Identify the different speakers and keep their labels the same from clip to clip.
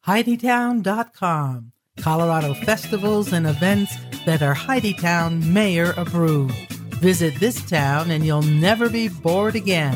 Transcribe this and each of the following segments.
Speaker 1: HeidiTown.com. Colorado festivals and events that are Heidi-Town mayor approved. Visit this town and you'll never be bored again.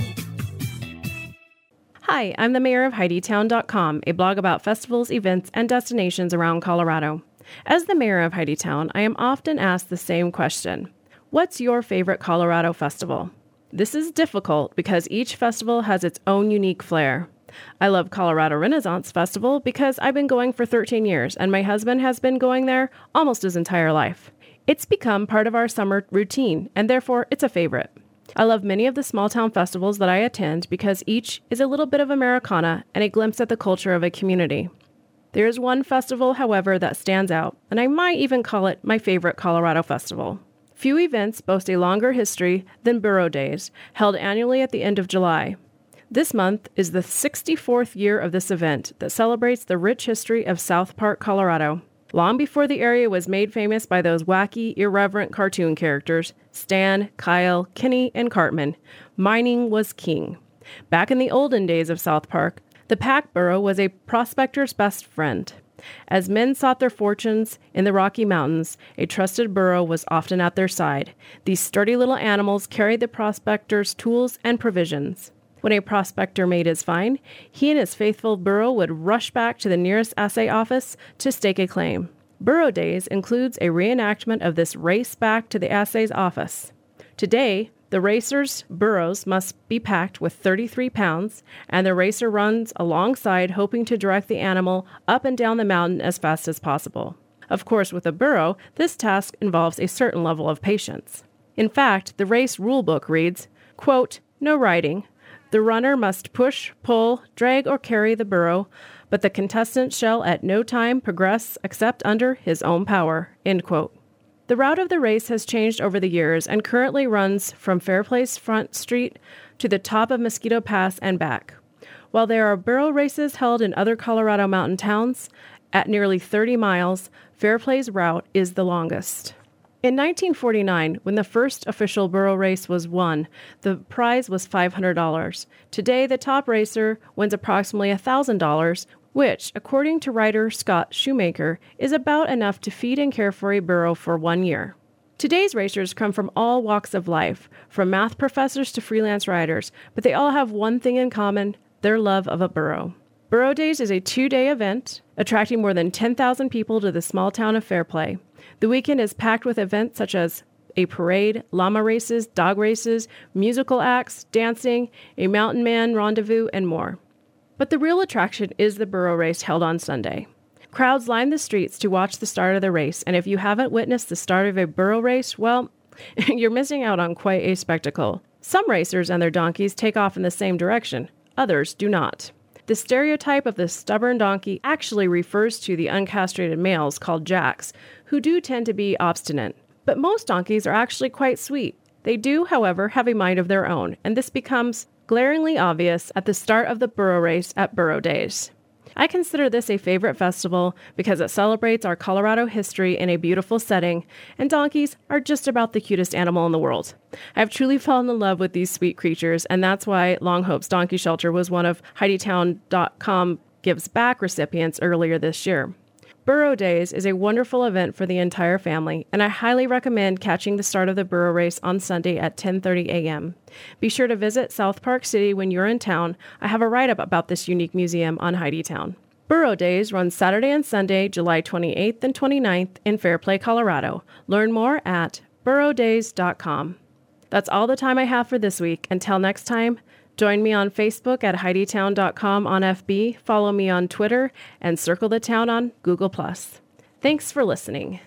Speaker 2: Hi, I'm the mayor of HeidiTown.com, a blog about festivals, events, and destinations around Colorado. As the mayor of Heidi-Town, I am often asked the same question. What's your favorite Colorado festival? This is difficult because each festival has its own unique flair. I love Colorado Renaissance Festival because I've been going for 13 years and my husband has been going there almost his entire life. It's become part of our summer routine and therefore it's a favorite. I love many of the small town festivals that I attend because each is a little bit of Americana and a glimpse at the culture of a community. There is one festival, however, that stands out, and I might even call it my favorite Colorado festival. Few events boast a longer history than Burro Days, held annually at the end of July. This month is the 64th year of this event that celebrates the rich history of South Park, Colorado. Long before the area was made famous by those wacky, irreverent cartoon characters, Stan, Kyle, Kenny, and Cartman, mining was king. Back in the olden days of South Park, the pack burro was a prospector's best friend. As men sought their fortunes in the Rocky Mountains, a trusted burro was often at their side. These sturdy little animals carried the prospector's tools and provisions. When a prospector made his find, he and his faithful burro would rush back to the nearest assay office to stake a claim. Burro Days includes a reenactment of this race back to the assay's office. Today, the racer's burros must be packed with 33 pounds, and the racer runs alongside hoping to direct the animal up and down the mountain as fast as possible. Of course, with a burro, this task involves a certain level of patience. In fact, the race rulebook reads, quote, "No riding. The runner must push, pull, drag, or carry the burro, but the contestant shall at no time progress except under his own power." End quote. The route of the race has changed over the years and currently runs from Fairplace Front Street to the top of Mosquito Pass and back. While there are burro races held in other Colorado mountain towns, at nearly 30 miles, Fairplace route is the longest. In 1949, when the first official burro race was won, the prize was $500. Today, the top racer wins approximately $1,000, which, according to writer Scott Shoemaker, is about enough to feed and care for a burro for 1 year. Today's racers come from all walks of life, from math professors to freelance riders, but they all have one thing in common: their love of a burro. Burro Days is a 2-day event, attracting more than 10,000 people to the small town of Fairplay. The weekend is packed with events such as a parade, llama races, dog races, musical acts, dancing, a mountain man rendezvous, and more. But the real attraction is the burro race held on Sunday. Crowds line the streets to watch the start of the race, and if you haven't witnessed the start of a burro race, well, you're missing out on quite a spectacle. Some racers and their donkeys take off in the same direction, others do not. The stereotype of the stubborn donkey actually refers to the uncastrated males called jacks, who do tend to be obstinate. But most donkeys are actually quite sweet. They do, however, have a mind of their own, and this becomes glaringly obvious at the start of the burro race at Burro Days. I consider this a favorite festival because it celebrates our Colorado history in a beautiful setting, and donkeys are just about the cutest animal in the world. I've truly fallen in love with these sweet creatures, and that's why Long Hope's Donkey Shelter was one of HeidiTown.com Gives Back recipients earlier this year. Burro Days is a wonderful event for the entire family, and I highly recommend catching the start of the burro race on Sunday at 10:30 a.m. Be sure to visit South Park City when you're in town. I have a write-up about this unique museum on Heidi-Town. Burro Days runs Saturday and Sunday, July 28th and 29th in Fairplay, Colorado. Learn more at burrodays.com. That's all the time I have for this week. Until next time, join me on Facebook at HeidiTown.com on FB, follow me on Twitter, and Circle the Town on Google+. Thanks for listening.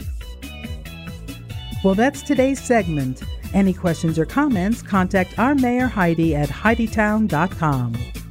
Speaker 1: Well, that's today's segment. Any questions or comments, contact our Mayor Heidi at HeidiTown.com.